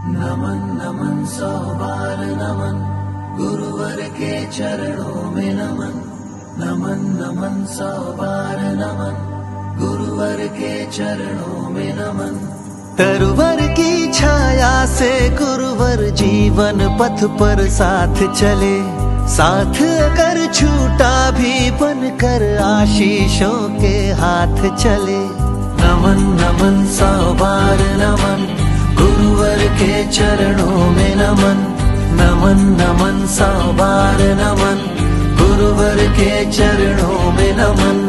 नमन नमन सौ बार नमन, गुरुवर के चरणों में नमन। नमन नमन सौ बार नमन, गुरुवर के चरणों में नमन। तरुवर की छाया से गुरुवर जीवन पथ पर साथ चले, साथ अगर छूटा भी बनकर आशीषों के हाथ चले। नमन नमन सौ बार नमन, गुरुवर के चरणों में नमन। नमन नमन सौ बार नमन, गुरुवर के चरणों में नमन।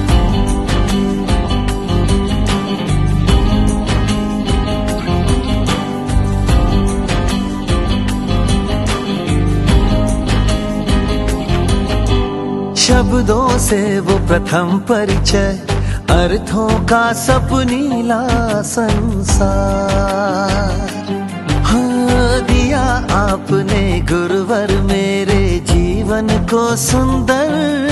शब्दों से वो प्रथम परिचय, अर्थों का सपनीला संसार। हाँ, दिया आपने गुरुवर मेरे जीवन को सुंदर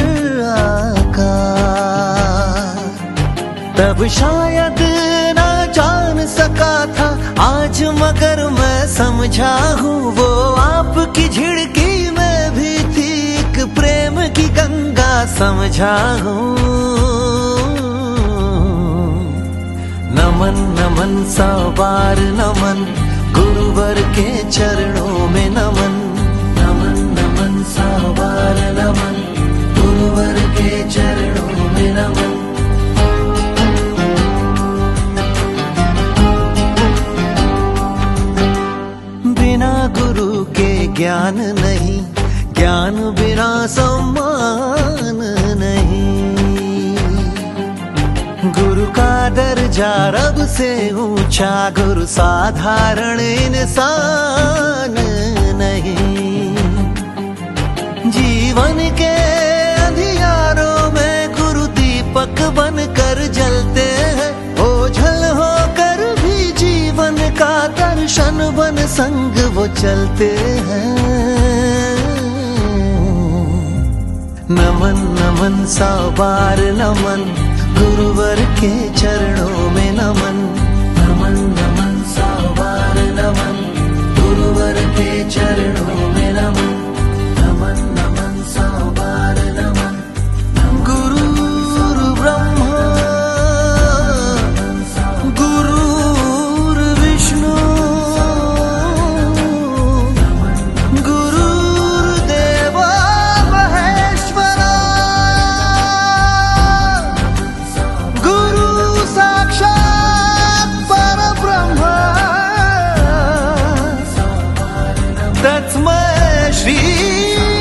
आकार। तब शायद ना जान सका था आज, मगर मैं समझा हूँ वो आपकी झिड़की में भी थी एक प्रेम की गंगा समझा हूँ। नमन नमन सौ बार नमन, गुरुवर के चरणों में नमन। नमन नमन सौ बार नमन, गुरुवर के चरणों में नमन। बिना गुरु के ज्ञान नहीं, ज्ञान बिना सम्मान नहीं। गुरु का दर्जा रब से ऊंचा, गुरु साधारण इंसान नहीं। जीवन के अंधियारों में गुरु दीपक बनकर जलते हैं, ओझल होकर भी जीवन का दर्शन बन संग वो चलते हैं। नमन नमन सौ बार नमन, गुरुवर के चरणों में नमन। नमन नमन सौ बार नमन, गुरुवर के चरणों में नमन। नमन नमन सौ बार नमन, गुरु ब्रह्मा गुरु विष्णु गुरुदेव महेश्वरा, गुरु साक्षात् परब्रह्म तस्मै श्री